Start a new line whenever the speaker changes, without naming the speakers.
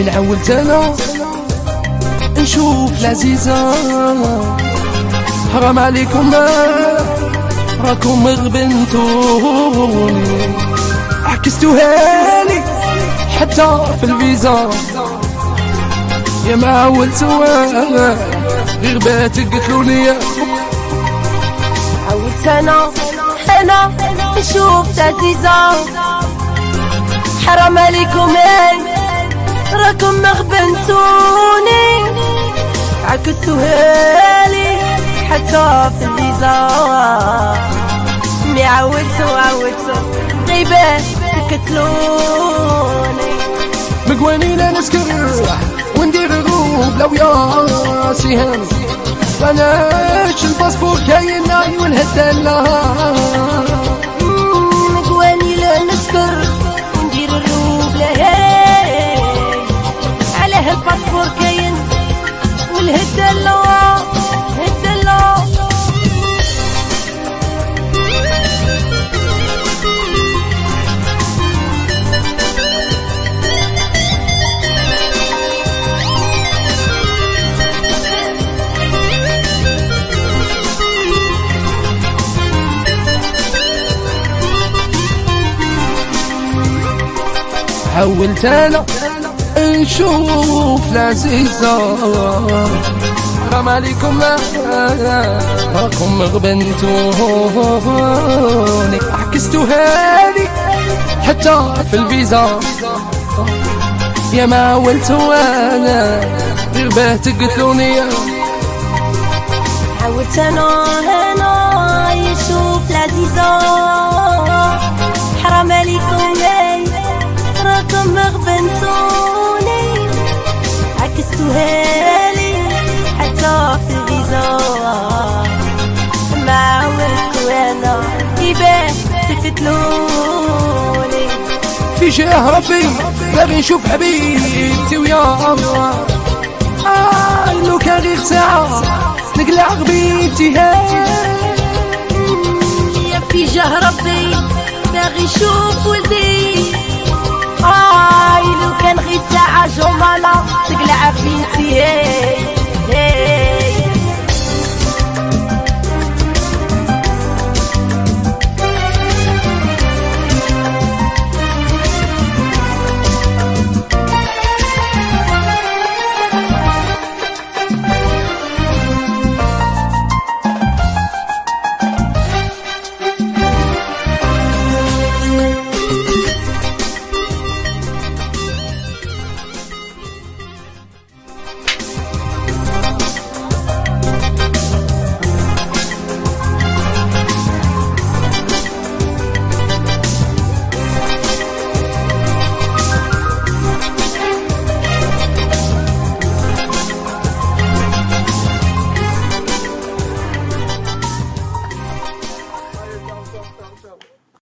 من عولت انا نشوف العزيزة حرام عليكم راكم غبنتوني، عكستوها لي حتى في الفيزا. يا ما عولتوها غير بات قتلوني.
عولت انا نشوف العزيزة حرام عليكم راكم مغبنتوني، عكستوها لي حتى في الفيزا. مي عودتو غيبة تقتلوني.
مقوانين انا نسكر وندير الروب لو يا سيهان، بلاش الباسبور كاين ناي والهدالة.
مقوانين انا نسكر وندير الروب لهي على هالباسبور كاين والهدالة هدالة.
حاولت انا نشوف العزيزة حرام عليكم راكم غبنتوني، عكستوها لي حتى في الفيزا. يا ما عولتوا انا غير باه تقتلوني.
حاولت انا يشوف العزيزة حرام عليكم راكم مغبنتوني، عكستوها لي حتى في الفيزا. ما عولتو انا يباه تقتلوني.
في جاه ربي باغي نشوف حبيبتي ويا لو كان غير ساعة نقلع غبيبتي.
يا في جاه ربي باغي نشوف ولدي